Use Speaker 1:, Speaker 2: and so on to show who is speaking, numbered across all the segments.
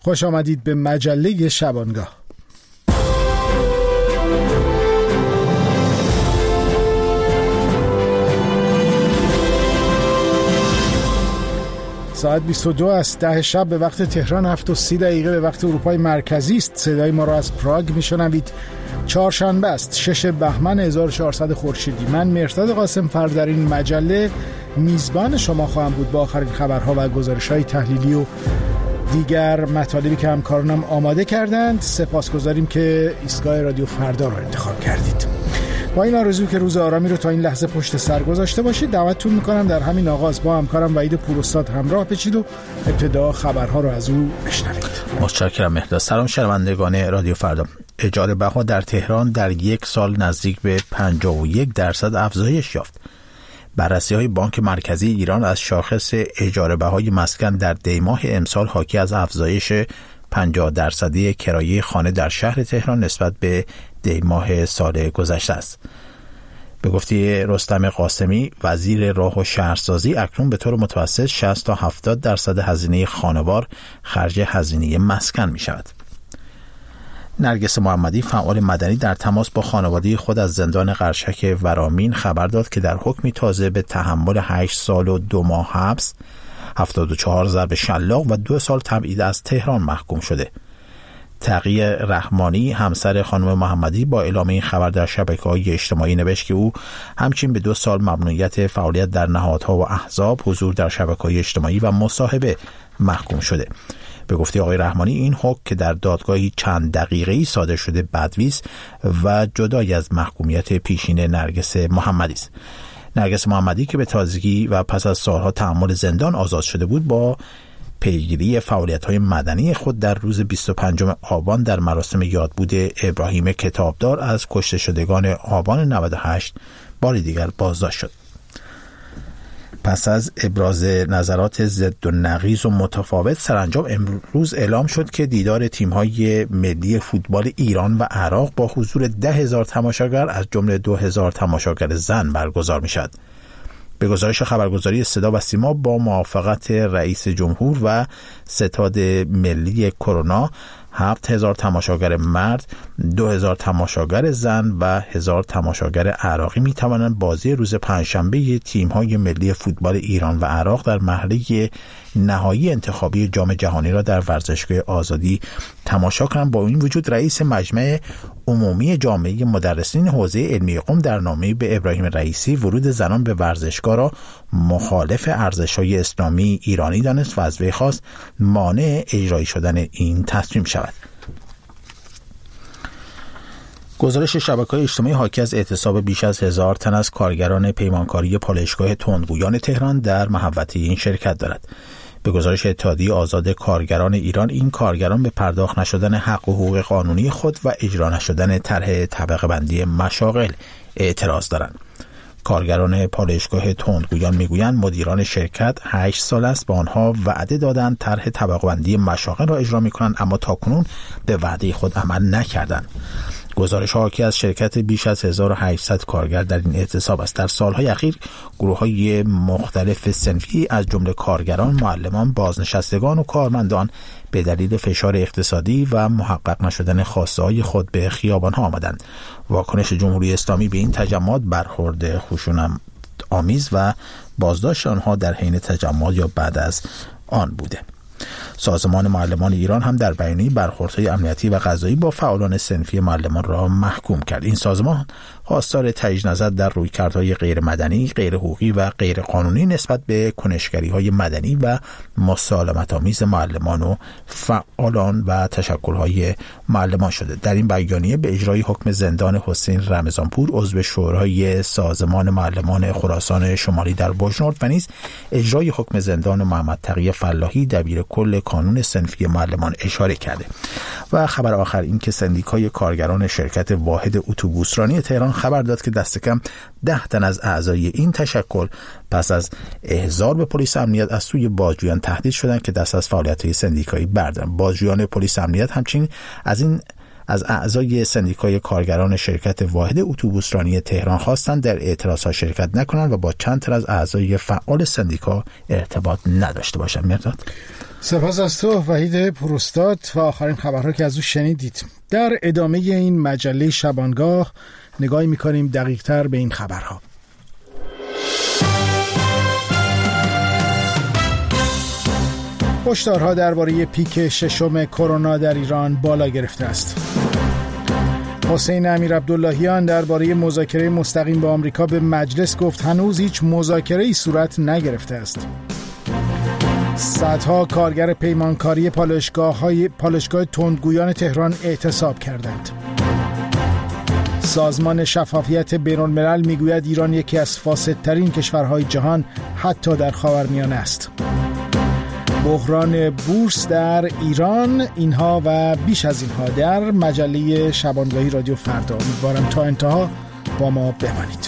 Speaker 1: خوش آمدید به مجله شبانگاه. ساعت 22 است، 10 شب به وقت تهران، 7:30 به وقت اروپای مرکزی است. صدای ما را از پراگ میشنوید. چهارشنبه است، 6 بهمن 1400 خورشیدی. من مهرداد قاسم‌فر در این مجله میزبان شما خواهم بود با آخرین خبرها و گزارش‌های تحلیلی و دیگر مطالبی که همکارانم آماده کردند. سپاسگزاریم که ایستگاه رادیو فردا را انتخاب کردید. با این آرزو که روز آرامی رو تا این لحظه پشت سر گذاشته باشید، دعوتتون میکنم در همین آغاز با همکارم وحید پوراستاد همراه بشید و ابتدا خبرها رو از او بشنوید.
Speaker 2: متشکرم مهرداد. سلام شنوندگان رادیو فردا. اجاره بها در تهران در یک سال نزدیک به 51% افزایش یافت. بررسی‌های بانک مرکزی ایران از شاخص اجاره بهای مسکن در دیماه امسال حاکی از افزایش 50% کرایه خانه در شهر تهران نسبت به دیماه سال گذشته است. به گفته رستم قاسمی، وزیر راه و شهرسازی، اکنون به طور متوسط 60 تا 70% هزینه خانوار خرج هزینه مسکن می شود. نرگس محمدی، فعال مدنی، در تماس با خانواده خود از زندان قرشک ورامین خبر داد که در حکمی تازه به تحمل 8 سال و 2 ماه حبس، 74 ضرب شلاق و 2 سال تبعید از تهران محکوم شده. تقی رحمانی، همسر خانم محمدی، با اعلام این خبر در شبکه‌های اجتماعی نوشت که او همچنین به 2 سال ممنوعیت فعالیت در نهادها و احزاب، حضور در شبکه‌های اجتماعی و مصاحبه محکوم شده. به گفته آقای رحمانی، این حکم که در دادگاهی چند دقیقه‌ای صادر شده بدویست و جدای از محکومیت پیشین نرگس محمدی است. نرگس محمدی که به تازگی و پس از سالها تحمل زندان آزاد شده بود، با پیگیری فعالیت‌های مدنی خود در روز 25 آبان در مراسم یادبود ابراهیم کتابدار از کشته شدگان آبان 98 بار دیگر بازداشت شد. پس از ابراز نظرات ضد و نقیض و متفاوت، سرانجام امروز اعلام شد که دیدار تیم‌های ملی فوتبال ایران و عراق با حضور 10,000 تماشاگر از جمله 2,000 تماشاگر زن برگزار می‌شود. به گزارش خبرگزاری صدا و سیما، با موافقت رئیس جمهور و ستاد ملی کرونا، 7,000 تماشاگر مرد، 2,000 تماشاگر زن و 1,000 تماشاگر عراقی می توانند بازی روز پنجشنبه تیم‌های ملی فوتبال ایران و عراق در مرحله نهایی انتخابی جام جهانی را در ورزشگاه آزادی تماشا کنند. با این وجود، رئیس مجمع عمومی جامعه مدرسین حوزه علمی قم در نامه‌ای به ابراهیم رئیسی ورود زنان به ورزشگاه را مخالف ارزش‌های اسلامی ایرانی دانست و از وی خواست مانع اجرایی شدن این تصمیم شود. گزارش شبکه‌های اجتماعی حاکی از اعتصاب بیش از 1000 تن از کارگران پیمانکاری پالایشگاه تندگویان تهران در محوطه این شرکت دارد. به گزارش اتحادیه آزاد کارگران ایران، این کارگران به پرداخت نشدن حق و حقوق قانونی خود و اجرا نشدن طرح طبقه بندی مشاغل اعتراض دارند. کارگران پالایشگاه تندگویان میگویند مدیران شرکت 8 سال است به آنها وعده دادند طرح طبقه بندی مشاغل را اجرا می‌کنند، اما تاکنون به وعده خود عمل نکردند. گزارش حاکی از شرکت بیش از 1800 کارگر در این اعتصاب است. در سالهای اخیر گروه‌های مختلف صنفی از جمله کارگران، معلمان، بازنشستگان و کارمندان به دلیل فشار اقتصادی و محقق نشدن خواسته‌های خود به خیابان‌ها آمدند. واکنش جمهوری اسلامی به این تجمعات برخورد خشونت‌آمیز و بازداشت آنها در حین تجمعات یا بعد از آن بوده. سازمان معلمان ایران هم در بیانیه برخوردهای امنیتی و قضایی با فعالان صنفی معلمان را محکوم کرد. این سازمان خواستار تجدید نظر در رویکردهای غیر مدنی، غیر حقوقی و غیر قانونی نسبت به کنشگری‌های مدنی و مسالمت‌آمیز معلمان و فعالان و تشکل‌های معلمان شده. در این بیانیه به اجرای حکم زندان حسین رمضانپور، عضو شورای سازمان معلمان خراسان شمالی در بجنورد، و نیز اجرای حکم زندان محمد تقی فلاحی، دبیر کل کانون صنفی معلمان اشاره کرده. و خبر آخر این که سندیکای کارگران شرکت واحد اتوبوسرانی تهران خبر داد که دست کم 10 تن از اعضای این تشکل پس از احضار به پلیس امنیت از سوی بازجویان تهدید شدند که دست از فعالیت‌های سندیکایی بردارند. بازجویان پلیس امنیت همچنین از اعضای سندیکای کارگران شرکت واحد اتوبوسرانی تهران خواستند در اعتراضها شرکت نکنند و با چند تن از اعضای فعال سندیکا ارتباط نداشته باشند. مرداد،
Speaker 1: سپاس از تو وحید پوراستاد. و آخرین خبرها که از او شنیدید. در ادامه این مجله شبانگاه نگاهی می‌کنیم دقیق‌تر به این خبرها. هشدارها درباره پیک ششم کرونا در ایران بالا گرفته است. حسین امیرعبداللهیان درباره مذاکره مستقیم با آمریکا به مجلس گفت هنوز هیچ مذاکره‌ای صورت نگرفته است. صدها کارگر پیمانکاری پالایشگاه تندگویان تهران اعتصاب کردند. سازمان شفافیت بین‌الملل میگوید ایران یکی از فاسدترین کشورهای جهان حتی در خاورمیانه است. بحران بورس در ایران، اینها و بیش از اینها در مجله شبانگاهی رادیو فردا. امیدوارم تا انتها با ما بمانید.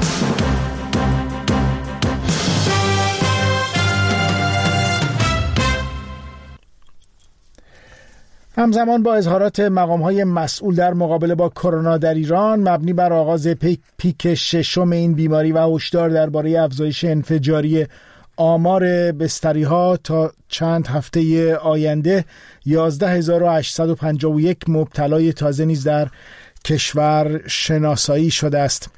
Speaker 1: همزمان با اظهارات مقام‌های مسئول در مقابله با کرونا در ایران مبنی بر آغاز پیک ششم این بیماری و هشدار درباره افزایش انفجاری آمار بستری‌ها تا چند هفته آینده، 11851 مبتلای تازه نیز در کشور شناسایی شده است.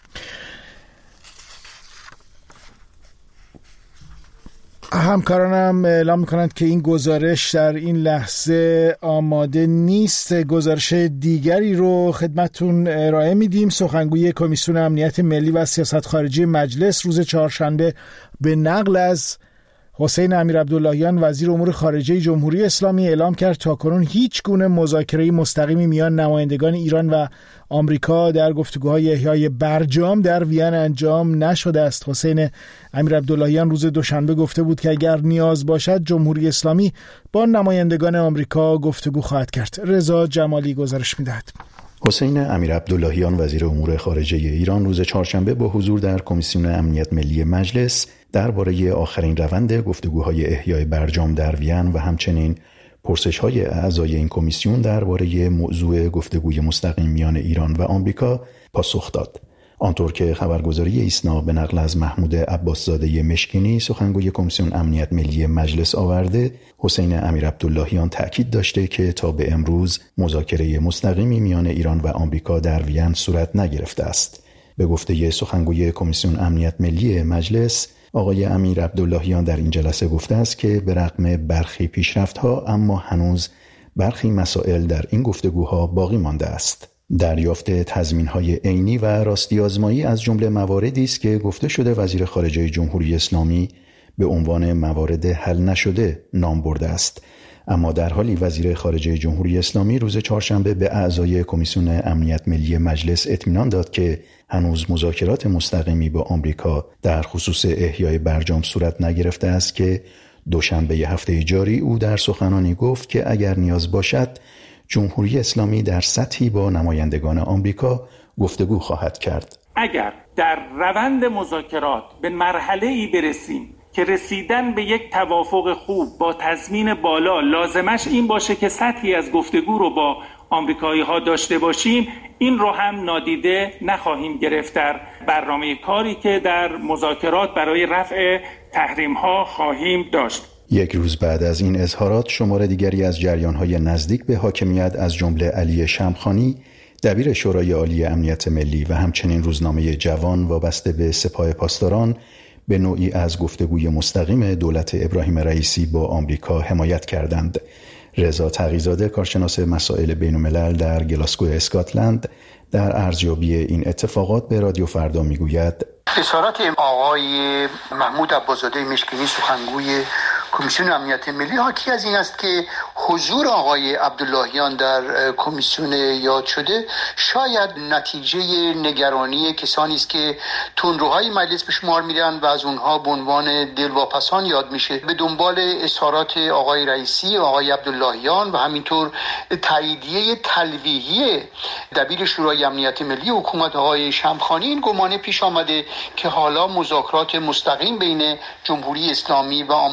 Speaker 1: همکارانم اعلام می‌کنند که این گزارش در این لحظه آماده نیست. گزارش دیگری رو خدمتتون ارائه میدیم. سخنگوی کمیسیون امنیت ملی و سیاست خارجی مجلس روز چهارشنبه به نقل از حسین امیرعبداللهیان وزیر امور خارجه جمهوری اسلامی اعلام کرد تاکنون هیچ گونه مذاکره مستقیمی میان نمایندگان ایران و آمریکا در گفتگوهای احیای برجام در وین انجام نشده است. حسین امیرعبداللهیان روز دوشنبه گفته بود که اگر نیاز باشد جمهوری اسلامی با نمایندگان آمریکا گفتگو خواهد کرد. رضا جمالی گزارش می‌دهد.
Speaker 3: حسین امیرعبداللهیان وزیر امور خارجه ایران روز چهارشنبه با حضور در کمیسیون امنیت ملی مجلس درباره آخرین روند گفتگوهای احیای برجام در وین و همچنین پرسش‌های اعضای این کمیسیون درباره موضوع گفتگوی مستقیم میان ایران و آمریکا پاسخ داد. آنطور که خبرگزاری ایسنا به نقل از محمود عباسزاده مشکینی سخنگوی کمیسیون امنیت ملی مجلس آورده، حسین امیرعبداللهیان تأکید داشته که تا به امروز مذاکره مستقیمی میان ایران و آمریکا در وین صورت نگرفته است. به گفته سخنگوی کمیسیون امنیت ملی مجلس، آقای امیرعبداللهیان در این جلسه گفته است که به رغم برخی پیشرفت‌ها اما هنوز برخی مسائل در این گفتگوها باقی مانده است. دریافت تضمین‌های عینی و راستی آزمایی از جمله مواردی است که گفته شده وزیر خارجه جمهوری اسلامی به عنوان موارد حل نشده نام برده است. اما در حالی وزیر خارجه جمهوری اسلامی روز چهارشنبه به اعضای کمیسیون امنیت ملی مجلس اطمینان داد که هنوز مذاکرات مستقیمی با آمریکا در خصوص احیای برجام صورت نگرفته است که دوشنبه هفته جاری او در سخنانی گفت که اگر نیاز باشد جمهوری اسلامی در سطحی با نمایندگان آمریکا گفتگو خواهد کرد.
Speaker 4: اگر در روند مذاکرات به مرحله‌ای برسیم که رسیدن به یک توافق خوب با تضمین بالا لازمش این باشه که سطحی از گفتگو رو با آمریکایی‌ها داشته باشیم، این رو هم نادیده نخواهیم گرفت در برنامه کاری که در مذاکرات برای رفع تحریم‌ها خواهیم داشت.
Speaker 3: یک روز بعد از این اظهارات، شمار دیگری از جریان‌های نزدیک به حاکمیت از جمله علی شمخانی، دبیر شورای عالی امنیت ملی و همچنین روزنامه جوان وابسته به سپاه پاسداران به نوعی از گفتگوی مستقیم دولت ابراهیم رئیسی با آمریکا حمایت کردند. رضا تقی‌زاده، کارشناس مسائل بین‌الملل در گلاسگو اسکاتلند، در ارزیابی این اتفاقات به رادیو فردا میگوید
Speaker 5: اظهارات آقای محمود عباسزاده مشکینی سخنگوی کمیسیون امنیت ملی حاکی از این است که حضور آقای عبداللهیان در کمیسیون یاد شده شاید نتیجه نگرانی کسانی است که تندروهای مجلس به شمار میرن و از اونها به عنوان دلواپسان یاد میشه. به دنبال اظهارات آقای رئیسی، آقای عبداللهیان و همینطور تاییدیه تلویحی دبیر شورای امنیت ملی حکومت آقای شمخانی این گمانه پیش آمده که حالا مذاکرات مستقیم بین جمهوری اسلامی و آمریکا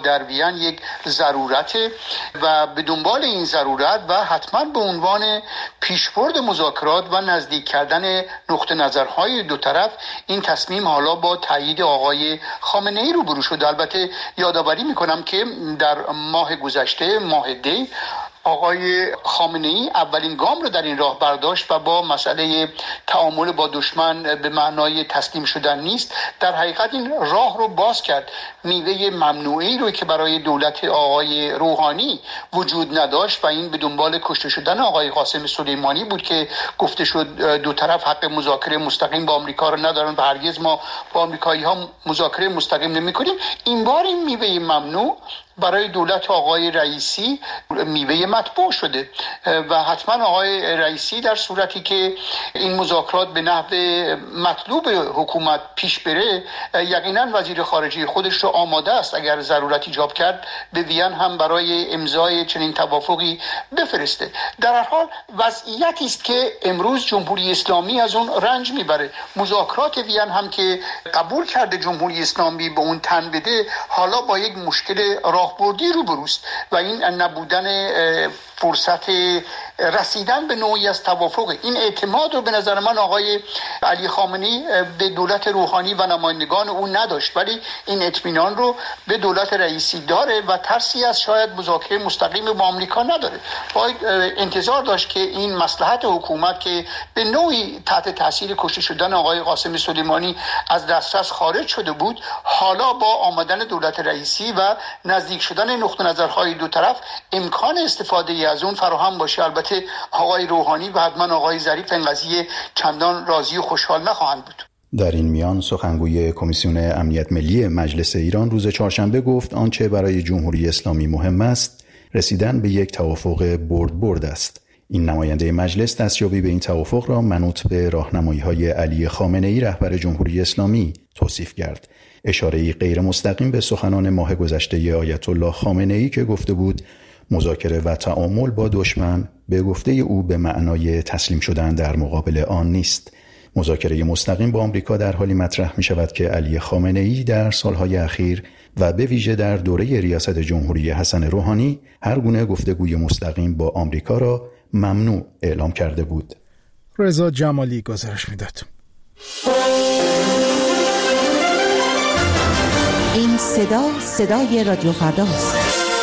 Speaker 5: در وین یک ضرورته و به دنبال این ضرورت و حتما به عنوان پیشبرد مذاکرات و نزدیک کردن نقطه نظرهای دو طرف این تصمیم حالا با تایید آقای خامنه ای روبرو شد. البته یادآوری میکنم که در ماه گذشته، ماه دی، آقای خامنه ای اولین گام رو در این راه برداشت و با مسئله تعامل با دشمن به معنای تسلیم شدن نیست، در حقیقت این راه رو باز کرد. میوه ممنوعی رو که برای دولت آقای روحانی وجود نداشت و این به دنبال کشته شدن آقای قاسم سلیمانی بود که گفته شد دو طرف حق مذاکره مستقیم با آمریکا رو ندارن و هرگز ما با آمریکایی ها مذاکره مستقیم نمی‌کنیم. این بار این میوه ممنوع برای دولت آقای رئیسی میوه مطبوع شده و حتما آقای رئیسی در صورتی که این مذاکرات به نحو مطلوب حکومت پیش بره، یقینا وزیر خارجه خودش رو آماده است اگر ضرورت ایجاب کرد به وین هم برای امضای چنین توافقی بفرسته. در هر حال وضعیتی است که امروز جمهوری اسلامی از اون رنج میبره. مذاکرات وین هم که قبول کرده جمهوری اسلامی به اون تن بده، حالا با یک مشکل راهبردی روبروست و این نبودن فرصت رسیدن به نوعی از توافق. این اعتماد رو به نظر من آقای علی خامنه‌ای به دولت روحانی و نمایندگان او نداشت، ولی این اطمینان رو به دولت رئیسی داره و ترسی از شاید مذاکره مستقیم با آمریکا نداره. باید انتظار داشت که این مصلحت حکومت که به نوعی تحت تاثیر کشته شدن آقای قاسم سلیمانی از دسترس خارج شده بود، حالا با آمدن دولت رئیسی و نزدیک شدن نقطه نظرهای دو طرف امکان استفاده از اون فراهم باشه. البته آقای روحانی و حتما آقای ظریف این قضیه چندان راضی و خوشحال نخواهند بود.
Speaker 3: در این میان سخنگوی کمیسیون امنیت ملی مجلس ایران روز چهارشنبه گفت آنچه برای جمهوری اسلامی مهم است رسیدن به یک توافق برد است. این نماینده مجلس دستیابی به این توافق را منوط به راهنمایی‌های علی خامنه‌ای رهبر جمهوری اسلامی توصیف کرد. اشاره‌ای غیر مستقیم به سخنان ماه گذشته آیت الله خامنه‌ای که گفته بود مذاکره و تعامل با دشمن به گفته او به معنای تسلیم شدن در مقابل آن نیست. مذاکره مستقیم با آمریکا در حالی مطرح می شود که علی خامنه‌ای در سالهای اخیر و به ویژه در دوره ریاست جمهوری حسن روحانی هر گونه گفتگوی مستقیم با آمریکا را ممنوع اعلام کرده بود.
Speaker 1: رضا جمالی گزارش میداد.
Speaker 6: این صدای رادیو فرداست.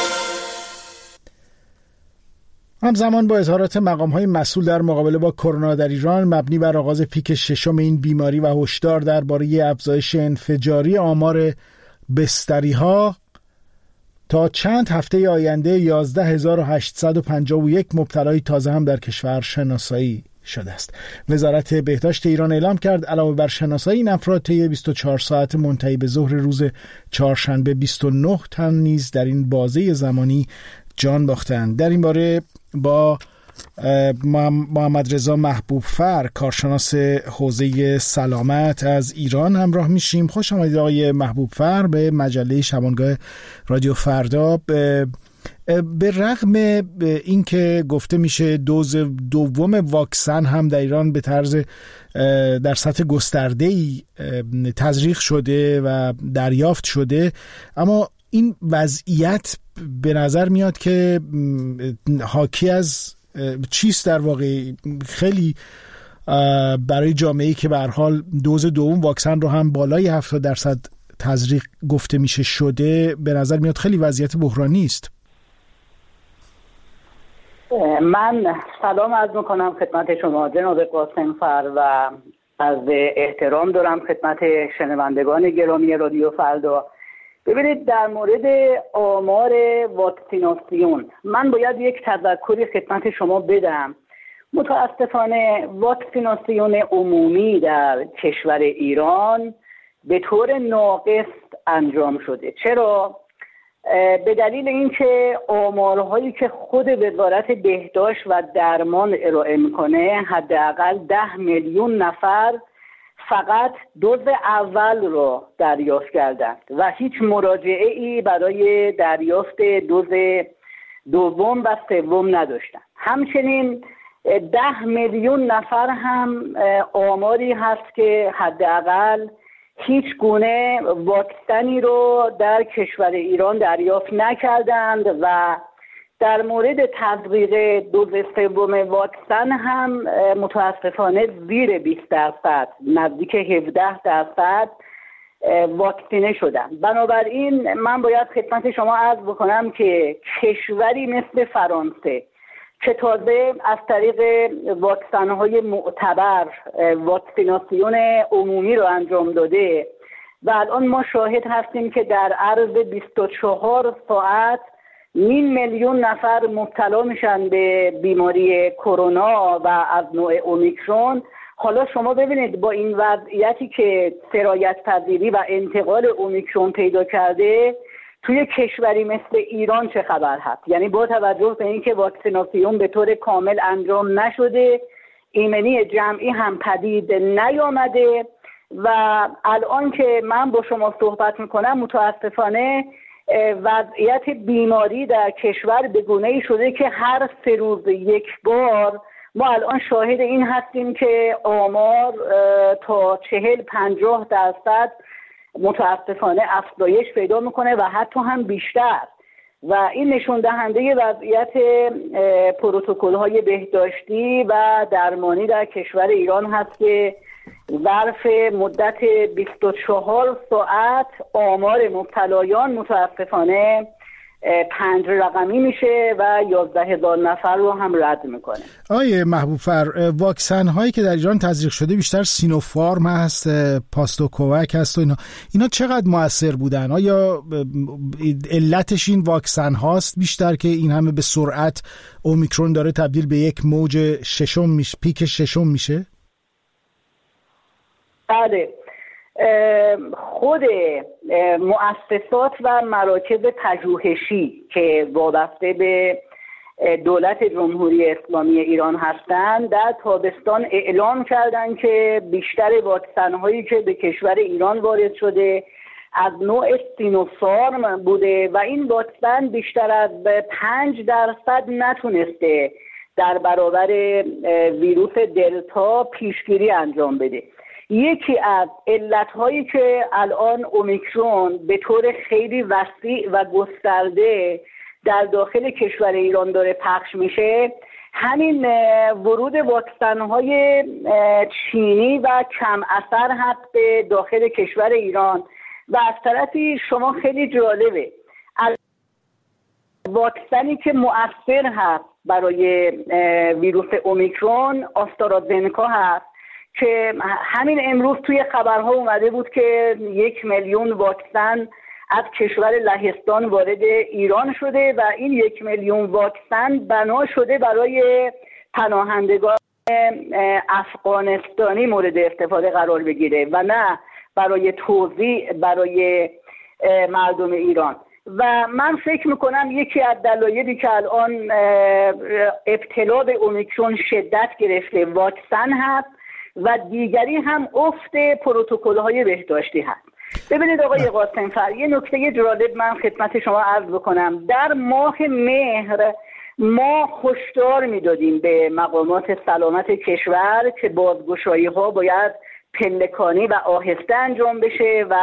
Speaker 1: همزمان با اظهارات مقام‌های مسئول در مقابله با کرونا در ایران مبنی بر آغاز پیک ششم این بیماری و هشدار درباره افزایش انفجاری آمار بستری‌ها، تا چند هفته آینده 11851 مبتلای تازه هم در کشور شناسایی شده است. وزارت بهداشت ایران اعلام کرد علاوه بر شناسایی این افراد طی 24 ساعت منتهی به ظهر روز چهارشنبه 29 تن نیز در این بازه زمانی جان باختند. در این باره با محمد رضا محبوب فر، کارشناس حوزه سلامت از ایران همراه میشیم. خوش آمدید آقای محبوب فر به مجله شبانگاه رادیو فردا. به رغم اینکه گفته میشه دوز دوم واکسن هم در ایران به طرز در سطح گسترده‌ای تزریق شده و دریافت شده، اما این وضعیت به نظر میاد که حاکی از چیست در واقع؟ خیلی برای جامعه‌ای که به هر حال دوز دوم واکسن رو هم بالای 70% تزریق گفته میشه شده، به نظر میاد خیلی وضعیت بحرانی است.
Speaker 7: من سلام عرض میکنم خدمت شما جناب قاسم فر و از احترام دارم خدمت شنوندگان گرامی رادیو فردا. ببینید، در مورد آمار واکسیناسیون من باید یک تذکری خدمت شما بدم. متاسفانه واکسیناسیون عمومی در کشور ایران به طور ناقص انجام شده. چرا؟ به دلیل اینکه آمارهایی که خود وزارت بهداشت و درمان ارائه میکنه حداقل 10 میلیون نفر فقط دوز اول رو دریافت کردند و هیچ مراجعه ای برای دریافت دوز دوم و سوم نداشتند. همچنین 10 میلیون نفر هم آماری هست که حداقل هیچ گونه واکسنی رو در کشور ایران دریافت نکردند و در مورد تزریق دوز سوم واکسن هم متاسفانه زیر 20%، نزدیک 17% واکسینه شدن. بنابراین من باید خدمت شما عرض بکنم که کشوری مثل فرانسه که تازه از طریق واکسن‌های معتبر واکسیناسیون عمومی رو انجام داده و الان ما شاهد هستیم که در عرض 24 ساعت 500,000 نفر مبتلا میشن به بیماری کرونا و از نوع اومیکرون. حالا شما ببینید با این وضعیتی که سرایت پذیری و انتقال اومیکرون پیدا کرده توی کشوری مثل ایران چه خبر هست؟ یعنی با توجه به اینکه واکسیناسیون به طور کامل انجام نشده، ایمنی جمعی هم پدید نیامده و الان که من با شما صحبت میکنم متاسفانه وضعیت بیماری در کشور به گونه‌ای شده که هر 3 روز یک بار ما الان شاهد این هستیم که آمار تا 40-50% متاسفانه افزایش پیدا میکنه و حتی هم بیشتر و این نشون دهنده وضعیت پروتکل‌های بهداشتی و درمانی در کشور ایران هست که ظرف مدت 24 ساعت آمار مبتلایان متاسفانه 5 رقمی میشه و 11,000 نفر رو هم رد میکنه.
Speaker 1: آیه محبوبفر، واکسن هایی که در ایران تزریق شده بیشتر سینوفارم هست، پاستوکووک هست و اینا چقدر مؤثر بودن؟ آیا علتش این واکسن هاست بیشتر که این همه به سرعت اومیکرون داره تبدیل به یک موج ششم میشه، پیک ششم میشه؟
Speaker 7: بله، خود مؤسسات و مراکز پژوهشی که وابسته به دولت جمهوری اسلامی ایران هستند در تابستان اعلام کردند که بیشتر واکسن هایی که به کشور ایران وارد شده از نوع سینوفارم بوده و این واکسن بیشتر از 5% نتونسته در برابر ویروس دلتا پیشگیری انجام بده. یکی از علتهایی که الان اومیکرون به طور خیلی وسیع و گسترده در داخل کشور ایران داره پخش میشه همین ورود واکسن‌های چینی و کم اثر هست به داخل کشور ایران و از طرفی شما خیلی جالبه واکسنی که مؤثر هست برای ویروس اومیکرون آسترازنکا هست که همین امروز توی خبرها اومده بود که 1,000,000 واکسن از کشور لهستان وارد ایران شده و این 1,000,000 واکسن بنا شده برای پناهندگان افغانستانی مورد استفاده قرار بگیره و نه برای توزیع برای مردم ایران. و من فکر میکنم یکی از دلایلی که الان ابتلا به اومیکرون شدت گرفته واکسن هست و دیگری هم افت پروتکل‌های بهداشتی هست. ببینید آقای قاسم‌فر، یه نکته جالب من خدمت شما عرض بکنم. در ماه مهر ما هشدار میدادیم به مقامات سلامت کشور که بازگشایی‌ها باید پلکانی و آهسته انجام بشه و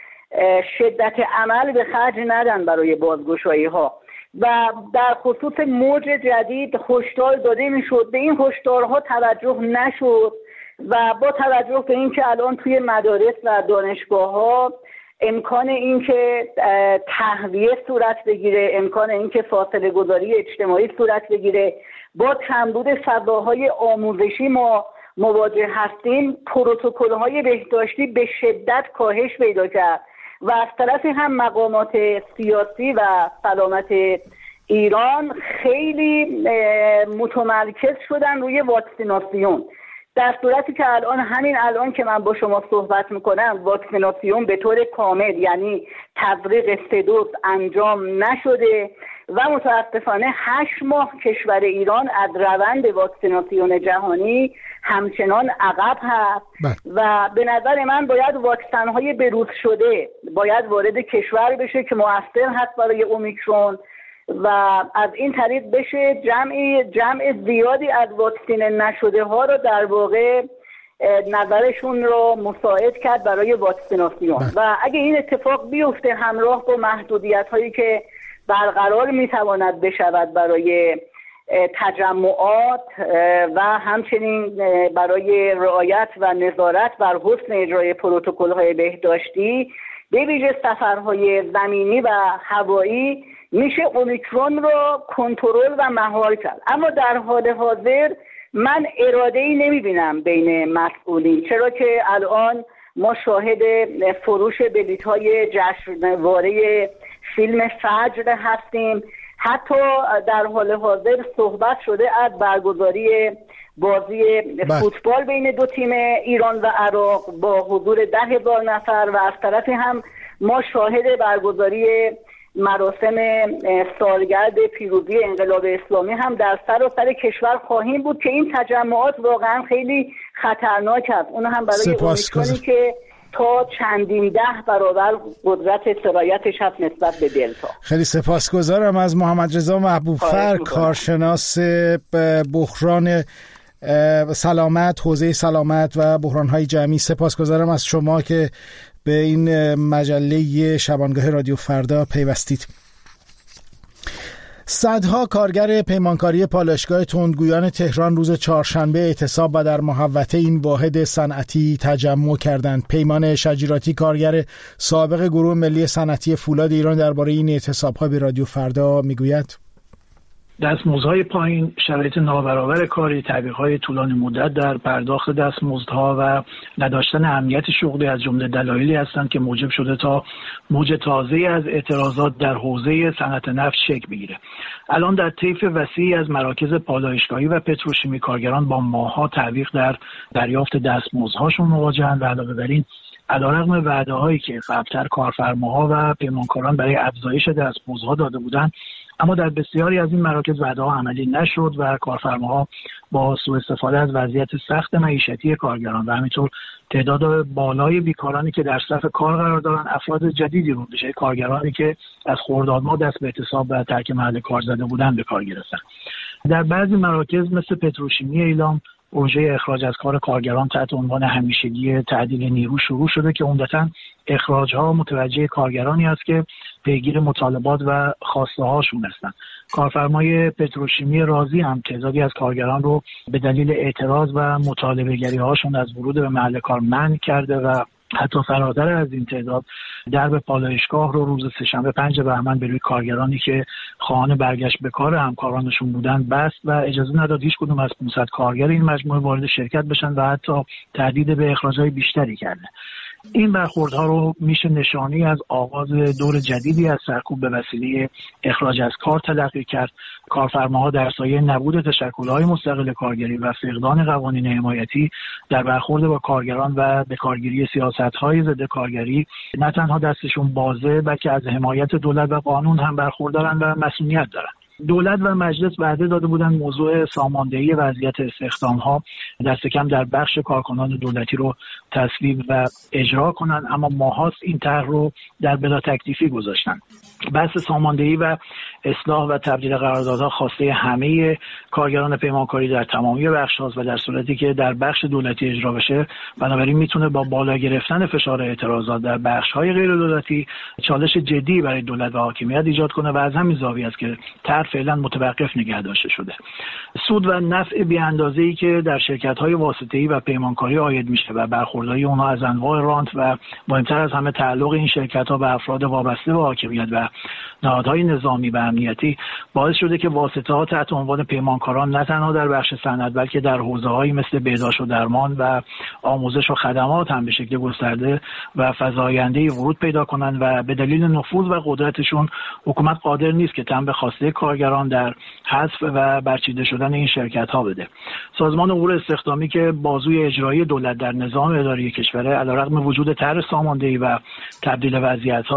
Speaker 7: شدت عمل به خرج ندن برای بازگشایی‌ها و در خصوص موج جدید هشدار داده میشد. به این هشدارها توجه نشد و با توجه به اینکه الان توی مدارس و دانشگاه‌ها امکان اینکه تهویه صورت بگیره، امکان اینکه فاصله گذاری اجتماعی صورت بگیره، با کمبود فضاهای آموزشی ما مواجه هستیم، پروتکل‌های بهداشتی به شدت کاهش پیدا کرد و از طرف هم مقامات سیاسی و سلامت ایران خیلی متمرکز شدن روی واکسیناسیون، در صورتی که همین الان که من با شما صحبت میکنم واکسیناسیون به طور کامل یعنی تزریق 3 دوز انجام نشده و متاسفانه 8 ماه کشور ایران از روند واکسیناسیون جهانی همچنان عقب هست و به نظر من باید واکسن‌های بروز شده باید وارد کشور بشه که مؤثر هست برای اومیکرون و از این طریق بشه جمع زیادی از واکسینه نشده ها رو در واقع نظرشون رو مساعد کرد برای واکسیناسیون و اگه این اتفاق بیفته همراه با محدودیت هایی که برقرار میتواند بشود برای تجمعات و همچنین برای رعایت و نظارت بر حسن اجرای پروتکل‌های بهداشتی به ویژه سفرهای زمینی و هوایی، میشه اومیکرون رو کنترل و مهار کرد. اما در حال حاضر من اراده‌ای نمیبینم بین مسئولین، چرا که الان ما شاهد فروش بلیط‌های جشنواره فیلم فجر هستیم. حتی در حال حاضر صحبت شده از برگزاری بازی فوتبال بین دو تیم ایران و عراق با حضور 10,000 نفر و از طرفی هم ما شاهد برگزاری مراسم سالگرد پیروزی انقلاب اسلامی هم در سراسر کشور خواهیم بود که این تجمعات واقعا خیلی خطرناک است. اون هم برای اومیکرونی که تا چندین 10 برابر قدرت سرایتش هست نسبت به دلتا.
Speaker 1: خیلی سپاسگزارم از محمد رضا محبوب‌فر، کارشناس بحران سلامت، حوزه سلامت و بحران‌های جمعی. سپاسگزارم از شما که به این مجله شبانگاه رادیو فردا پیوستید. صدها کارگر پیمانکاری پالایشگاه تندگویان تهران روز چهارشنبه اعتصاب و در محوطه این واحد صنعتی تجمع کردند. پیمان شجیراتی، کارگر سابق گروه ملی صنعتی فولاد ایران، درباره این اعتصاب‌ها به رادیو فردا میگوید:
Speaker 8: دستمزدهای پایین، شرایط نابرابر کاری، تعویق‌های طولانی مدت در پرداخت دستمزدها و نداشتن امنیت شغلی از جمله دلایلی هستند که موجب شده تا موج تازه‌ای از اعتراضات در حوزه صنعت نفت شکل بگیره. الان در طیف وسیعی از مراکز پالایشگاهی و پتروشیمی کارگران با ماه‌ها تعویق در دریافت دستمزدهاشون مواجهند و علاوه بر این علیرغم وعده‌هایی که قبل‌تر کارفرماها و پیمانکاران برای افزایش دستمزدها داده بودند، اما در بسیاری از این مراکز وعده‌ها عملی نشد و کارفرماها با سوء استفاده از وضعیت سخت معیشتی کارگران و همینطور تعداد بالای بیکارانی که در صف کار قرار دارند افراد جدیدی رو بشه کارگرانی که از خرداد ماه دست به اعتصاب و ترک محل کار زده بودند به کار گرفتند. در بعضی مراکز مثل پتروشیمی ایلام پروژه اخراج از کار کارگران تحت عنوان همیشگی تعدیل نیرو شروع شده که عمدتاً اخراج‌ها متوجه کارگرانی است که پیگیر مطالبات و خواسته هاشون هستند. کارفرمای پتروشیمی رازی هم تعدادی از کارگران رو به دلیل اعتراض و مطالبه گری هاشون از ورود به محل کار منع کرده و حتی فراتر از این تعداد درب پالایشگاه رو روز سه‌شنبه 5 بهمن به روی کارگرانی که خواهان برگشت به کار همکارانشون بودن بست و اجازه نداد هیچ کدوم از 500 کارگر این مجموعه وارد شرکت بشن و حتی تهدید به اخراج‌های بیشتری کرده. این برخوردها رو میشه نشانی از آغاز دور جدیدی از سرکوب به وسیله اخراج از کار تلقی کرد. کارفرماها در سایه نبود تشکل‌های مستقل کارگری و فقدان قوانین حمایتی در برخورد با کارگران و به کارگیری سیاست‌های ضد کارگری نه تنها دستشون بازه بلکه از حمایت دولت و قانون هم برخوردارن و مسئولیت دارن. دولت و مجلس وعده داده بودند موضوع ساماندهی وضعیت استخدام‌ها دست کم در بخش کارکنان دولتی رو تصویب و اجرا کنند، اما ماهاست این طرح رو در بلا تکلیفی گذاشتن. بحث ساماندهی و اصلاح و تبدیل قراردادها خواسته همه کارگران پیمانکاری در تمامی بخش‌هاست و در صورتی که در بخش دولتی اجرا بشه بنابراین میتونه با بالا گرفتن فشار اعتراضات در بخش‌های غیر دولتی چالش جدی برای دولت و حاکمیت ایجاد کنه و از همین زاویه است که طرح فعلا متوقف نگه داشته شده. سود و نفع بی‌اندازه‌ای که در شرکت‌های واسطه‌ای و پیمانکاری عاید میشه و برخورداری اونها از انواع رانت و مهمتر از همه تعلق این شرکت‌ها به افراد وابسته به حاکمیت و نهادهای نظامی و امنیتی باعث شده که واسطه‌ها تحت عنوان پیمانکاران نه تنها در بخش صنعت بلکه در حوزه‌هایی مثل بهداشت و درمان و آموزش و خدمات هم به شکل گسترده و فزاینده‌ای ورود پیدا کنند و به دلیل نفوذ و قدرتشون حکومت قادر نیست که تن به خواسته کارگران در حذف و برچیده شدن این شرکت‌ها بده. سازمان امور استخدامی که بازوی اجرایی دولت در نظام اداری کشور علیرغم وجود طرح ساماندهی و تبدیل وضعیت‌ها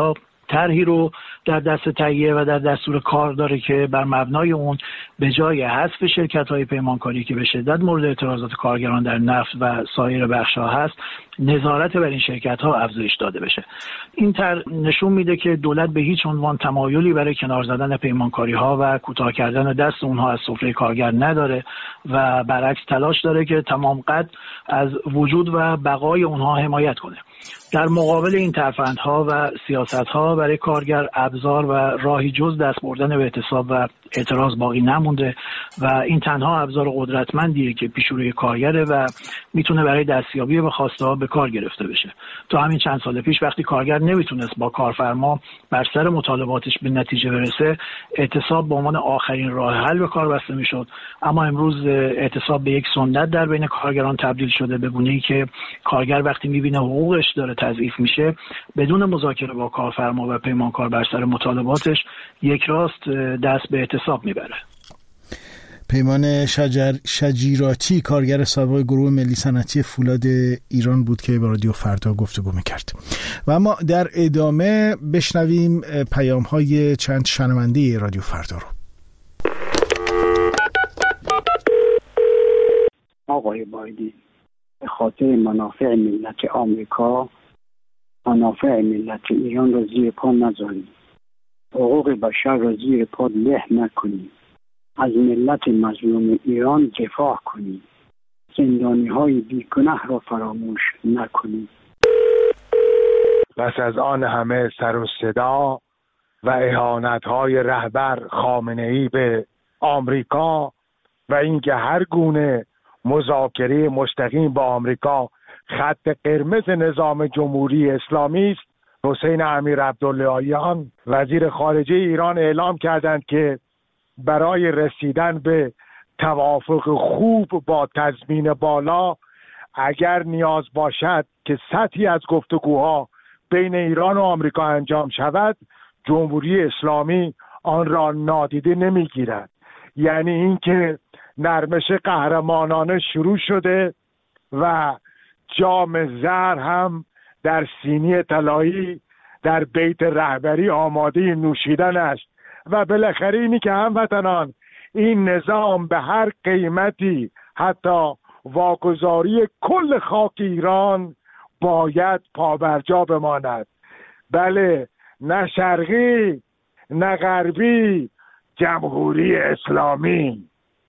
Speaker 8: طرحی رو در دست تهیه و در دستور کار داره که بر مبنای اون به جای حذف شرکت‌های پیمانکاری که به شدت مورد اعتراضات کارگران در نفت و سایر بخش‌ها هست، نظارت بر این شرکت‌ها افزایش داده بشه. این طرح نشون میده که دولت به هیچ عنوان تمایلی برای کنار زدن پیمانکاری‌ها و کوتاه کردن دست اونها از سفره کارگر نداره و برعکس تلاش داره که تمام قد از وجود و بقای اونها حمایت کنه. در مقابل این ترفندها و سیاستها برای کارگر ابزار و راهی جز دست بردن به اعتصاب و اعتراض باقی نمونده و این تنها ابزار قدرتمندیه که پیش روی کارگره و میتونه برای دستیابی به خواسته‌ها به کار گرفته بشه. تا همین چند سال پیش وقتی کارگر نمیتونست با کارفرما بر سر مطالباتش به نتیجه برسه، اعتصاب به عنوان آخرین راه حل به کار بسته میشد، اما امروز اعتصاب به یک سنت در بین کارگران تبدیل شده، به گونه‌ای که کارگر وقتی میبینه حقوقش داره تضعیف میشه، بدون مذاکره با کارفرما و پیمانکار بر سر مطالباتش یک راست دست به اعتصاب میبره.
Speaker 1: پیمان شجیراتی کارگر سابق گروه ملی صنعتی فولاد ایران بود که با رادیو فردا گفتگو میکرد. و اما در ادامه بشنویم پیام‌های چند شنونده رادیو فردا رو.
Speaker 9: آقای بایدن، به خاطر منافع ملت آمریکا منافع ملت ایران را زیر پا نذارید. حقوق بشر را زیر پا له نکنید. از ملت مظلوم ایران دفاع کنید. زندانی های بیگناه را فراموش نکنید.
Speaker 10: پس از آن همه سر و صدا و اهانت های رهبر خامنه‌ای به آمریکا و اینکه هر گونه مذاکره مستقیم با آمریکا خط قرمز نظام جمهوری اسلامی است، حسین امیر عبداللهیان وزیر خارجه ایران اعلام کردند که برای رسیدن به توافق خوب با تضمین بالا، اگر نیاز باشد که سطحی از گفتگوها بین ایران و آمریکا انجام شود، جمهوری اسلامی آن را نادیده نمیگیرد. یعنی اینکه نرمش قهرمانانه شروع شده و جام زهر هم در سینی طلایی در بیت رهبری آماده نوشیدن است و بالاخره اینی که هموطنان، این نظام به هر قیمتی، حتی واگذاری کل خاک ایران، باید پابرجا بماند. بله، نه شرقی نه غربی، جمهوری اسلامی.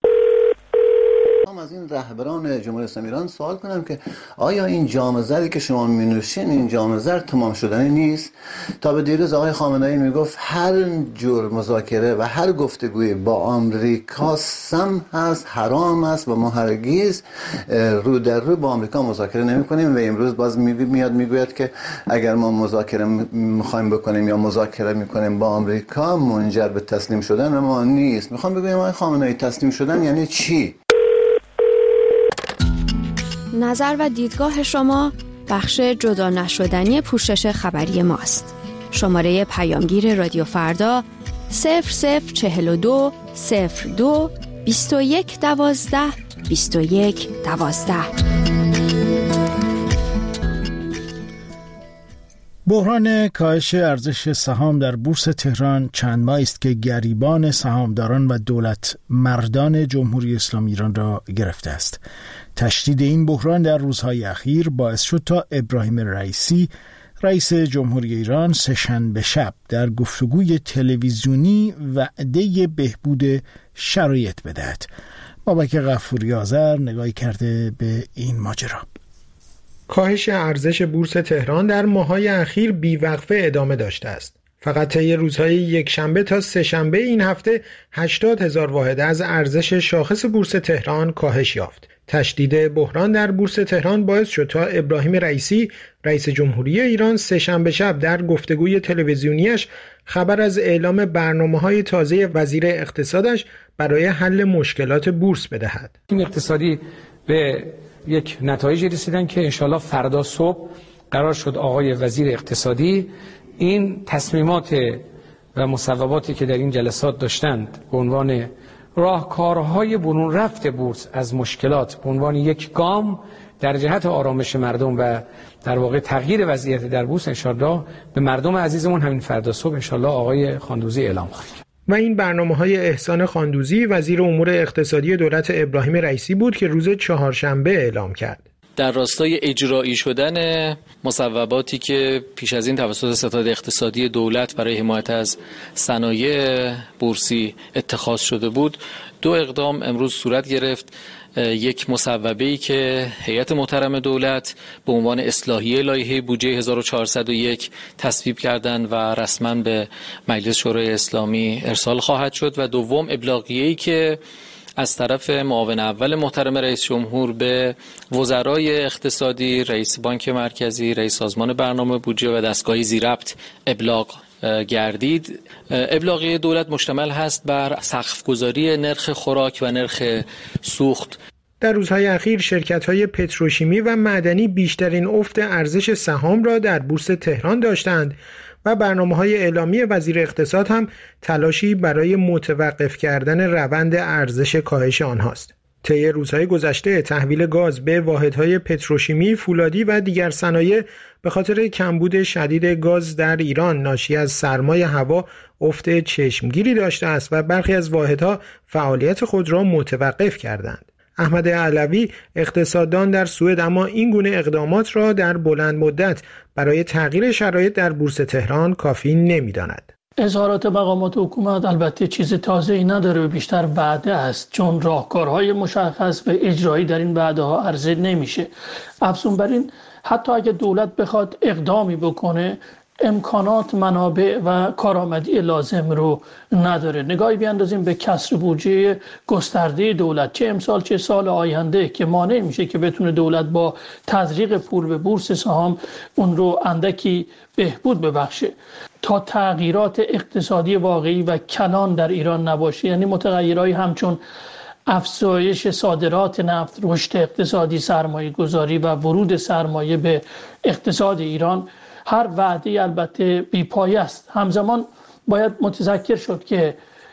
Speaker 11: از این رهبران جمهوری اسلامی ایران سوال کنم که آیا این جام زری که شما می‌نوشین، این جام زر تمام شدنی نیست؟ تا به دیروز آقای خامنه‌ای میگفت هر جور مذاکره و هر گفتگوی با آمریکا سم هست، حرام است و ما هرگز رو در رو با آمریکا مذاکره نمی‌کنیم و امروز باز میاد میگوید که اگر ما مذاکره می‌خوایم بکنیم یا مذاکره می‌کنیم با آمریکا منجر به تسلیم شدن ما نیست. می‌خوام بگم آقای خامنه‌ای تسلیم شدن یعنی چی؟
Speaker 12: نظر و دیدگاه شما بخش جدا نشدنی پوشش خبری ماست. شماره پیامگیر رادیو فردا 0042 02 21 12 21 12.
Speaker 1: بحران کاهش ارزش سهام در بورس تهران چند ماهی است که گریبان سهامداران و دولت مردان جمهوری اسلامی ایران را گرفته است. تشدید این بحران در روزهای اخیر باعث شد تا ابراهیم رئیسی رئیس جمهوری ایران سه‌شنبه شب در گفتگوی تلویزیونی وعده بهبود شرایط بدهد. بابک غفوری آذر نگاهی کرده به این ماجرا.
Speaker 13: کاهش ارزش بورس تهران در ماه‌های اخیر بی‌وقفه ادامه داشته است. فقط طی روزهای یکشنبه تا سه‌شنبه این هفته 80,000 واحد از ارزش شاخص بورس تهران کاهش یافت. تشدید بحران در بورس تهران باعث شد تا ابراهیم رئیسی رئیس جمهوری ایران سه‌شنبه شب در گفتگوی تلویزیونیش خبر از اعلام برنامه‌های تازه وزیر اقتصادش برای حل مشکلات بورس بدهد.
Speaker 14: تیم اقتصادی به یک نتایجی رسیدن که انشالله فردا صبح قرار شد آقای وزیر اقتصادی این تصمیمات و مصوباتی که در این جلسات داشتند به عنوان راهکارهای برون رفت بورس از مشکلات به عنوان یک گام در جهت آرامش مردم و در واقع تغییر وضعیت در بورس انشالله به مردم عزیزمون همین فردا صبح انشالله آقای خاندوزی اعلام خواهد کرد.
Speaker 13: و این برنامه‌های احسان خاندوزی وزیر امور اقتصادی دولت ابراهیم رئیسی بود که روز چهارشنبه اعلام کرد.
Speaker 15: در راستای اجرایی شدن مصوباتی که پیش از این توسط ستاد اقتصادی دولت برای حمایت از صنایع بورسی اتخاذ شده بود، 2 اقدام امروز صورت گرفت. یک مصوبه‌ای که هیئت محترم دولت به عنوان اصلاحیه لایحه بودجه 1401 تصویب کردند و رسما به مجلس شورای اسلامی ارسال خواهد شد، و دوم ابلاغیه‌ای که از طرف معاون اول محترم رئیس جمهور به وزرای اقتصادی، رئیس بانک مرکزی، رئیس سازمان برنامه بودجه و دستگاه ذی‌ربط ابلاغ گردید. ابلاغیه دولت مشتمل هست بر سقف‌گذاری نرخ خوراک و نرخ سوخت.
Speaker 13: در روزهای اخیر شرکت‌های پتروشیمی و معدنی بیشترین افت ارزش سهام را در بورس تهران داشتند و برنامه‌های اعلامی وزیر اقتصاد هم تلاشی برای متوقف کردن روند ارزش کاهش آنهاست. طی روزهای گذشته تحویل گاز به واحدهای پتروشیمی، فولادی و دیگر صنایع به خاطر کمبود شدید گاز در ایران ناشی از سرمای هوا افت چشمگیری داشته است و برخی از واحدها فعالیت خود را متوقف کردند. احمد علوی اقتصاددان در سوئد اما این گونه اقدامات را در بلند مدت برای تغییر شرایط در بورس تهران کافی نمی‌داند.
Speaker 16: اظهارات مقامات حکومت البته چیز تازه‌ای نداره و بیشتر وعده است، چون راهکارهای مشخص و اجرایی در این وعده‌ها عرضه نمیشه. افزون بر این حتی اگه دولت بخواد اقدامی بکنه امکانات، منابع و کارآمدی لازم رو نداره. نگاهی بیاندازیم به کسر بودجه گسترده دولت، چه امسال چه سال آینده، که مانع میشه که بتونه دولت با تزریق پول به بورس سهام اون رو اندکی بهبود ببخشه تا تغییرات اقتصادی واقعی و کلان در ایران نباشه. یعنی متغیرهایی همچون افزایش صادرات نفت، رشد اقتصادی، سرمایه گذاری و ورود سرمایه به اقتصاد ایران، هر وعده البته بی‌پایه است. همزمان باید متذکر شد که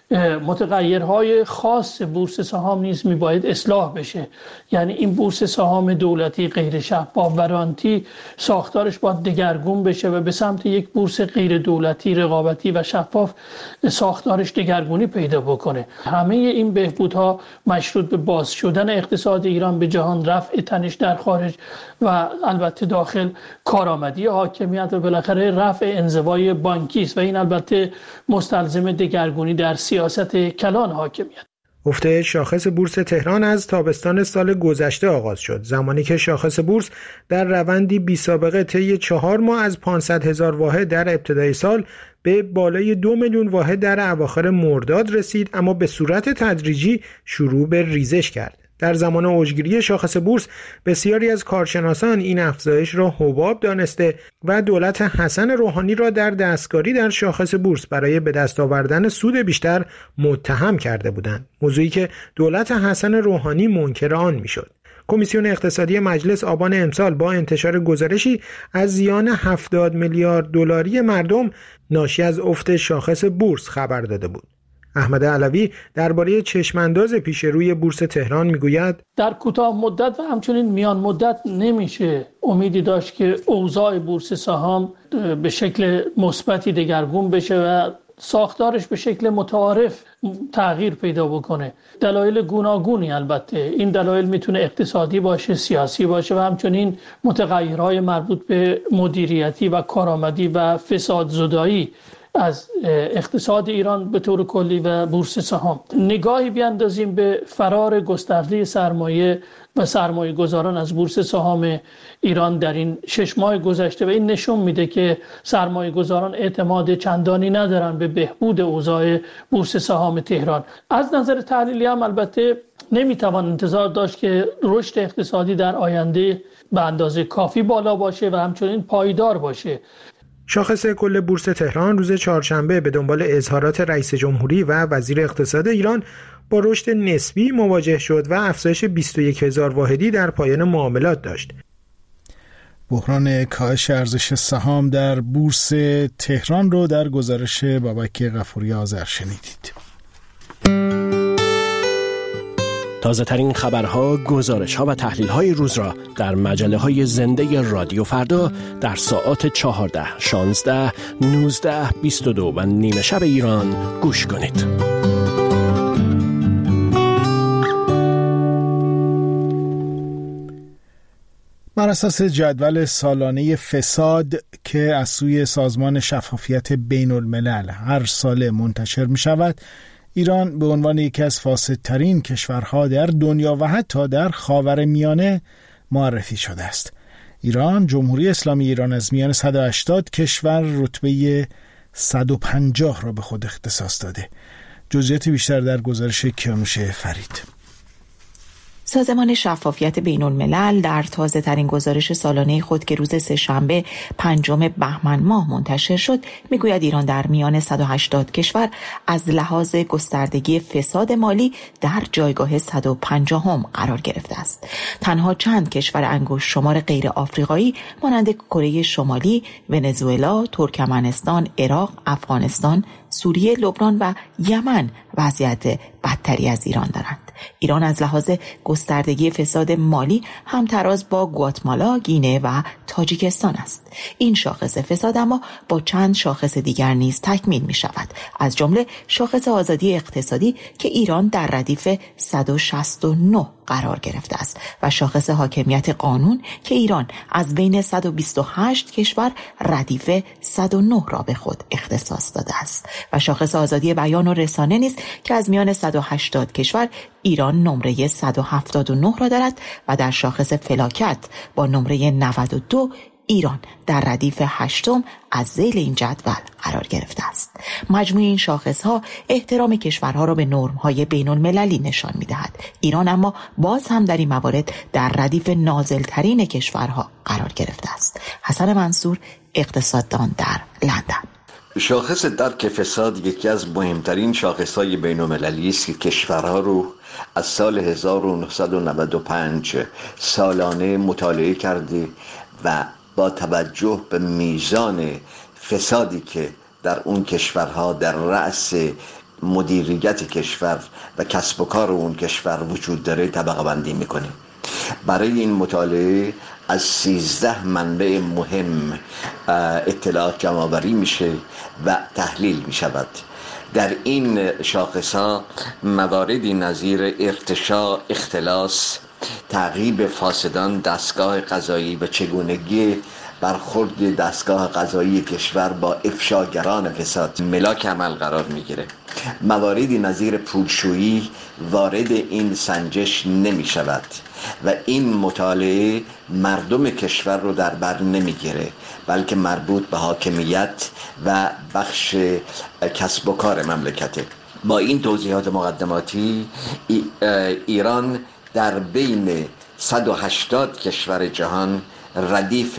Speaker 16: متغیرهای خاص بورس سهام نیز میباید اصلاح بشه. یعنی این بورس سهام دولتی غیر شفاف و رانتی ساختارش باید دگرگون بشه و به سمت یک بورس غیر دولتی، رقابتی و شفاف ساختارش دگرگونی پیدا بکنه. همه این بهبودها مشروط به باز شدن اقتصاد ایران به جهان، رفع تنش در خارج و البته داخل، کارآمدی حاکمیت و بالاخره رفع انزوای بانکی است و این البته مستلزم دگرگونی در سیاست کلان حاکمیت.
Speaker 13: افت شاخص بورس تهران از تابستان سال گذشته آغاز شد، زمانی که شاخص بورس در روندی بی سابقه طی 4 ماه از 500,000 واحد در ابتدای سال به بالای 2 میلیون واحد در اواخر مرداد رسید، اما به صورت تدریجی شروع به ریزش کرد. در زمان اوجگیری شاخص بورس بسیاری از کارشناسان این افزایش را حباب دانسته و دولت حسن روحانی را در دستکاری در شاخص بورس برای به دست آوردن سود بیشتر متهم کرده بودند، موضوعی که دولت حسن روحانی منکر آن میشد. کمیسیون اقتصادی مجلس آبان امسال با انتشار گزارشی از زیان 70 میلیارد دلاری مردم ناشی از افت شاخص بورس خبر داده بود. احمد علوی درباره چشمانداز پیش روی بورس تهران میگوید
Speaker 16: در کوتاه مدت و همچنین میان مدت نمیشه امیدی داشت که اوضاع بورس سهام به شکل مثبتی دگرگون بشه و ساختارش به شکل متعارف تغییر پیدا بکنه. دلایل گوناگونی البته، این دلایل میتونه اقتصادی باشه، سیاسی باشه و همچنین متغیرهای مربوط به مدیریتی و کارآمدی و فساد زدایی از اقتصاد ایران به طور کلی و بورس سهام. نگاهی بیاندازیم به فرار گسترده سرمایه و سرمایه گذاران از بورس سهام ایران در این 6 ماه گذشته و این نشون میده که سرمایه گذاران اعتماد چندانی ندارن به بهبود اوضاع بورس سهام تهران. از نظر تحلیلی هم البته نمیتوان انتظار داشت که رشد اقتصادی در آینده به اندازه کافی بالا باشه و همچنین پایدار باشه.
Speaker 13: شاخص کل بورس تهران روز چهارشنبه به دنبال اظهارات رئیس جمهوری و وزیر اقتصاد ایران با رشد نسبی مواجه شد و افزایش 21,000 واحدی در پایان معاملات داشت.
Speaker 1: بحران کاهش ارزش سهام در بورس تهران رو در گزارش بابک غفوری آذر شنیدید.
Speaker 17: تازه ترین خبرها، گزارش‌ها و تحلیل‌های روز را در مجله‌های زنده رادیو فردا در ساعات 14، 16، 19، 22 و نیمه شب ایران گوش کنید.
Speaker 1: بر اساس جدول سالانه فساد که از سوی سازمان شفافیت بین الملل هر ساله منتشر می شود، ایران به عنوان یکی از فاسدترین کشورها در دنیا و حتی در خاورمیانه معرفی شده است. ایران، جمهوری اسلامی ایران، از میان 180 کشور رتبه 150 را به خود اختصاص داده. جزئیات بیشتر در گزارش کیانوش فرید.
Speaker 18: سازمان شفافیت بین الملل در تازه ترین گزارش سالانه خود که روز سه‌شنبه 5 بهمن ماه منتشر شد میگوید ایران در میان 180 کشور از لحاظ گستردگی فساد مالی در جایگاه 150 قرار گرفته است. تنها چند کشور انگشت شمار غیر آفریقایی مانند کره شمالی، ونزوئلا، ترکمنستان، عراق، افغانستان، سوریه، لبنان و یمن وضعیت بدتری از ایران دارند. ایران از لحاظ گستردگی فساد مالی همتراز با گواتمالا، گینه و تاجیکستان است. این شاخص فساد اما با چند شاخص دیگر نیز تکمیل می شود، از جمله شاخص آزادی اقتصادی که ایران در ردیف 169 قرار گرفته است و شاخص حاکمیت قانون که ایران از بین 128 کشور ردیف 109 را به خود اختصاص داده است و شاخص آزادی بیان و رسانه نیز که از میان 180 کشور ایران نمره 179 را دارد و در شاخص فلاکت با نمره 92 ایران در ردیف 8 از ذیل این جدول قرار گرفته است. مجموع این شاخص‌ها احترام کشورها را به نرم‌های بین‌المللی نشان می‌دهد. ایران اما باز هم در این موارد در ردیف نازل‌ترین کشورها قرار گرفته است. حسن منصور، اقتصاددان در لندن.
Speaker 19: شاخص درک فساد یکی از مهمترین شاخص‌های بین‌المللی است که کشورها رو از سال 1995 سالانه مطالعه کرده و با توجه به میزان فسادی که در اون کشورها در رأس مدیریت کشور و کسب و کار اون کشور وجود داره طبقه بندی میکنه. برای این مطالعه از 13 منبع مهم اطلاعات جمع آوری میشه و تحلیل میشود. در این شاخص‌ها مواردی نظیر ارتشاء، اختلاس، تعقیب فاسدان دستگاه قضایی و چگونگی برخورد دستگاه قضایی کشور با افشاگران فساد ملاک عمل قرار میگیره. مواردی نظیر پولشویی وارد این سنجش نمی شود و این مطالعه مردم کشور رو در بر نمیگیره، بلکه مربوط به حاکمیت و بخش کسب و کار مملکته. با این توضیحات مقدماتی ایران در بین 180 کشور جهان ردیف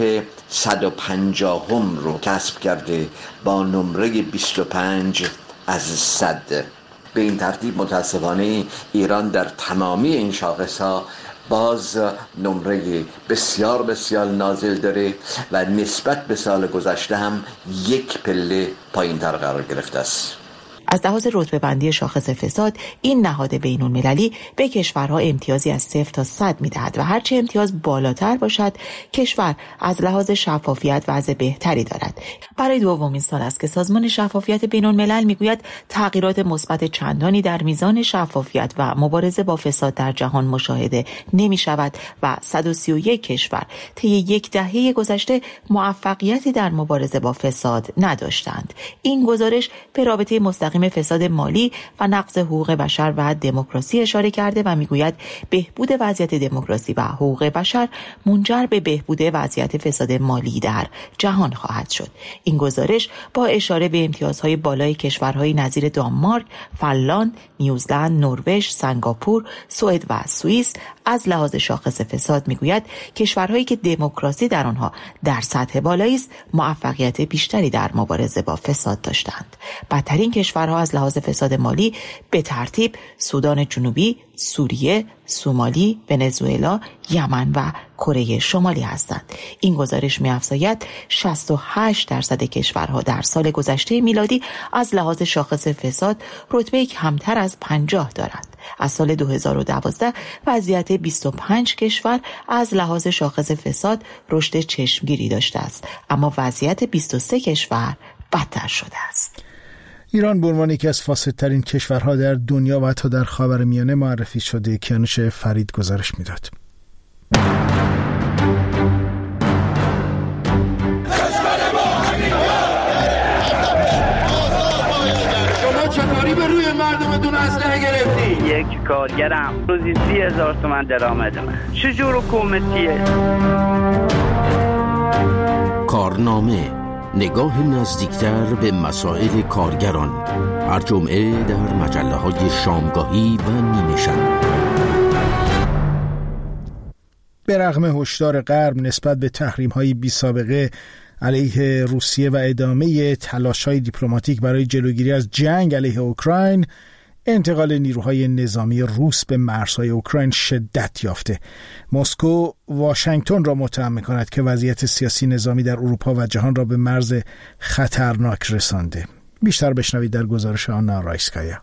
Speaker 19: 150 رو کسب کرده با نمره 25 از 100. به این ترتیب متاسفانه ایران در تمامی این شاخص‌ها باز نمره بسیار بسیار نازل داره و نسبت به سال گذشته هم یک پله پایین‌تر قرار گرفته است.
Speaker 18: از لحاظ رتبه بندی شاخص فساد، این نهاد بین المللی به کشورها امتیازی از 0 تا 100 می‌دهد و هرچه امتیاز بالاتر باشد، کشور از لحاظ شفافیت وضع بهتری دارد. برای دومین سال است که سازمان شفافیت بین الملل میگوید تغییرات مثبت چندانی در میزان شفافیت و مبارزه با فساد در جهان مشاهده نمی‌شود و 131 کشور طی یک دهه گذشته موفقیتی در مبارزه با فساد نداشتند. این گزارش به رابطه مستقیم فساد مالی و نقض حقوق بشر و دموکراسی اشاره کرده و میگوید بهبود وضعیت دموکراسی و حقوق بشر منجر به بهبود وضعیت فساد مالی در جهان خواهد شد. این گزارش با اشاره به امتیازهای بالای کشورهای نظیر دانمارک، فنلاند، نیوزلند، نروژ، سنگاپور، سوئد و سوئیس از لحاظ شاخص فساد میگوید کشورهایی که دموکراسی در آنها در سطح بالایی است موفقیت بیشتری در مبارزه با فساد داشتند. بدترین کشور کشورها از لحاظ فساد مالی به ترتیب سودان جنوبی، سوریه، سومالی، ونزوئلا، یمن و کره شمالی هستند. این گزارش می‌افزاید 68% کشورها در سال گذشته میلادی از لحاظ شاخص فساد رتبه کمتر از 50 دارند. از سال 2012 وضعیت 25 کشور از لحاظ شاخص فساد رشد چشمگیری داشته است، اما وضعیت 23 کشور بدتر شده است.
Speaker 1: ایران به عنوان یکی از فاسدترین کشورها در دنیا و حتی در خاورمیانه معرفی شده. کیانوش فرید گزارش میداد.
Speaker 20: شما چطوری به روی مردمتون اسلحه گرفتی؟
Speaker 21: یک کارگرم روزی 30,000 تومان درآمد من. چجور حکومتیه؟
Speaker 22: کارنامه، نگاه نزدیکتر به مسائل کارگران، هر جمعه در مجله‌های شامگاهی و نیمه شب.
Speaker 1: به رغم هشدار غرب نسبت به تحریم‌های بی‌سابقه علیه روسیه و ادامه تلاش‌های دیپلماتیک برای جلوگیری از جنگ علیه اوکراین، انتقال نیروهای نظامی روس به مرزهای اوکراین شدت یافته. مسکو واشنگتن را متهم می‌کند که وضعیت سیاسی نظامی در اروپا و جهان را به مرز خطرناک رسانده. بیشتر بشنوید در گزارش آنا رایسکایا.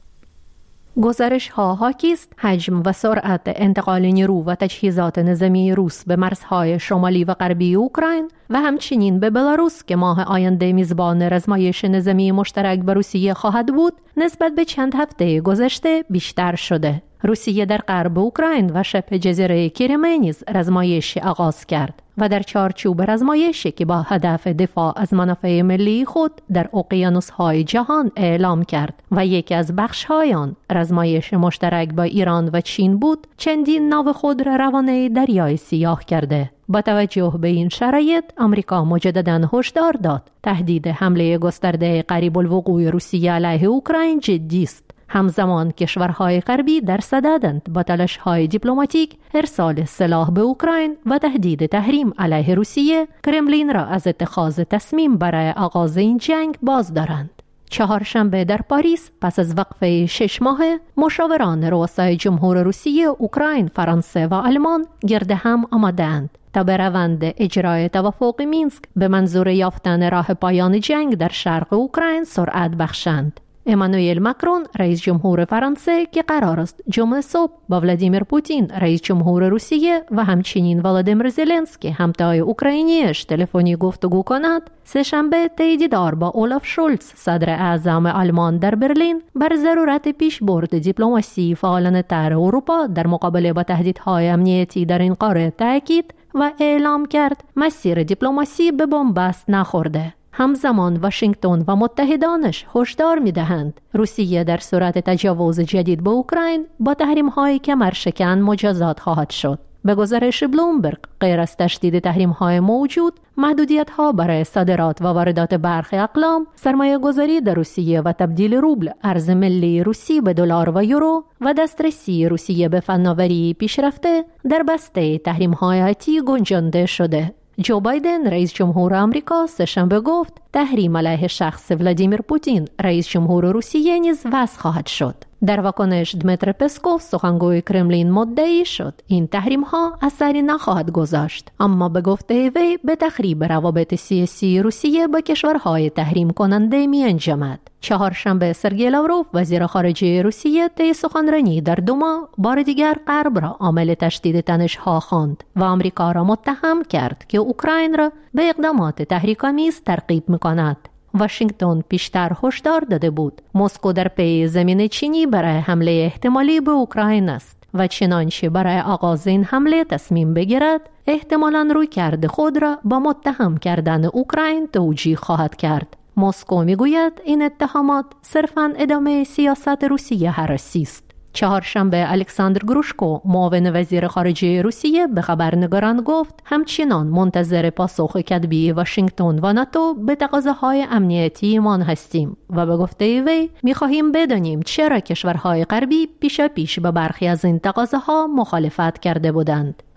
Speaker 23: گزارش ها حاکی است حجم و سرعت انتقال نیرو و تجهیزات نظامی روس به مرزهای شمالی و غربی اوکراین و همچنین به بلاروس که ماه آینده میزبان رزمایش نظامی مشترک با روسیه خواهد بود، نسبت به چند هفته گذشته بیشتر شده. روسیه در غرب اوکراین و شبه جزیره کریمه نیز رزمایشی آغاز کرد و در چارچوب رزمایشی که با هدف دفاع از منافع ملی خود در اقیانوس‌های جهان اعلام کرد و یکی از بخش‌های آن رزمایش مشترک با ایران و چین بود، چندین ناو خود را روانه دریای سیاه کرده. با توجه به این شرایط، آمریکا مجدداً هشدار داد تهدید حمله گسترده قریب الوقوع روسیه علیه اوکراین جدی است. همزمان کشورهای غربی در صددند با تلاش‌های دیپلماتیک ارسال سلاح به اوکراین و تهدید تحریم علیه روسیه، کرملین را از اتخاذ تصمیم برای آغاز این جنگ باز دارند. چهارشنبه در پاریس پس از وقفه 6 ماه، مشاوران رؤسای جمهور روسیه، اوکراین، فرانسه و آلمان گرد هم آمدند تا به روند اجرای توافق مینسک به منظور یافتن راه پایان جنگ در شرق اوکراین سرعت بخشند. امانوئل ماکرون رئیس جمهور فرانسه که قرار است جمعه صبح با ولادیمیر پوتین رئیس جمهور روسیه و همچنین ولادیمیر زلنسکی همتای اوکراینیش تلفنی گفتگو کند، سه‌شنبه طی دیدار با اولاف شولز صدر اعظم آلمان در برلین بر ضرورت پیشبرد دیپلماسی فعالانه‌تر اروپا در مقابله با تهدیدهای امنیتی در این قاره تاکید و اعلام کرد مسیر دیپلماسی به بنبست نخورده. همزمان واشنگتن و متحدانش هشدار می‌دهند روسیه در صورت تجاوز جدید به اوکراین با تحریم‌های کمرشکن مجازات خواهد شد. به گزارش بلومبرگ، غیر از تشدید تحریم‌های موجود، محدودیت‌ها برای صادرات و واردات برخی اقلام، سرمایه‌گذاری در روسیه و تبدیل روبل ارز ملی روسی به دلار و یورو و دسترسی روسیه به فناوری پیشرفته در بسته تحریم‌های آتی گنجانده شده. جو بایدن رئیس جمهور آمریکا سه‌شنبه گفت تحریم علیه شخص ولادیمیر پوتین رئیس جمهور روسیه نیز وضع خواهد شد. در واکنش دمیتر پسکوف سخنگوی کرملین مدعی شد این تحریم ها اثری نخواهد گذاشت، اما به گفته وی به تخریب روابط سیاسی روسیه با کشورهای تحریم کننده می انجامد. چهارشنبه سرگئی لاوروف وزیر خارجه روسیه طی سخنرانی در دوما بار دیگر غرب را عامل تشدید تنش‌ها خواند و آمریکا را متهم کرد که اوکراین را به اقدامات تحریک‌آمیز ترغیب می‌کند. واشنگتن پیشتر هشدار داده بود مسکو در پی زمین چینی برای حمله احتمالی به اوکراین است و چنانچه برای آغاز این حمله تصمیم بگیرد، احتمالاً رویکرد خود را با متهم کردن اوکراین توجیه خواهد کرد. مسکو میگوید این اتهامات صرفاً ادامه سیاست روسیه هراسی است. چهارشنبه الکساندر گروشکو معاون وزیر خارجه روسیه به خبرنگاران گفت همچنان منتظر پاسخ کتبی واشنگتن و ناتو به تقاضاهای امنیتی من هستیم و به گفته وی می‌خواهیم بدانیم چرا کشورهای غربی پیش به برخی از این تقاضاها مخالفت کرده بودند.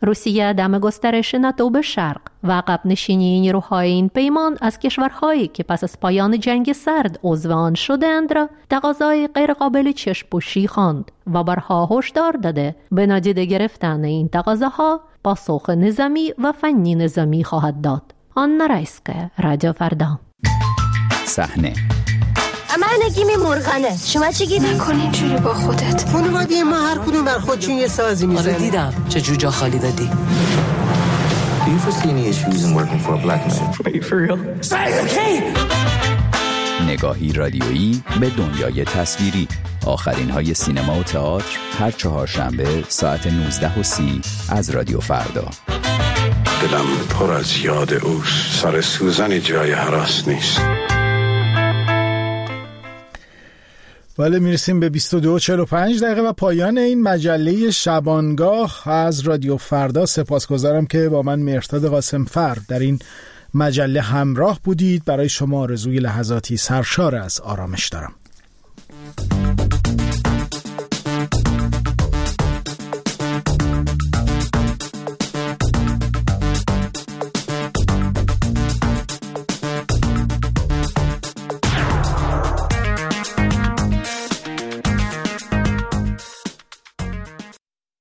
Speaker 23: روسیه دم گسترش ناتو به شرق و عقب نشینی نیروهای این پیمان از کشورهایی که پس از پایان جنگ سرد عضو آن شدند را تقاضای غیرقابل چشم‌پوشی خواند و برها هشدار داده به نادیده گرفتن این تقاضاها پاسخ نظامی و فنی نظامی خواهد داد. آنا رایسکه، رادیو فردا.
Speaker 2: صحنه
Speaker 4: من نگیم مرغنه. شما چی گیری؟
Speaker 5: نکن اینجوری با خودت.
Speaker 24: خانواده ما هر کدوم بر خودشون یه سازی میزنه.
Speaker 25: آره دیدم چه جوجا خالی دادی.
Speaker 26: Do you foresee any issues in working for a black man?
Speaker 5: Are you for real?
Speaker 2: نگاهی رادیویی به دنیای تصویری. آخرین های سینما و تئاتر هر چهارشنبه ساعت 19:30 از رادیو فردا.
Speaker 27: دلم پر از یاد اوست. سر سوزنی جای هراس نیست.
Speaker 1: بله، میرسیم به 22:45 و پایان این مجله شبانگاه از رادیو فردا. سپاسگزارم که با من مهرداد قاسمفر در این مجله همراه بودید. برای شما آرزوی لحظاتی سرشار از آرامش دارم.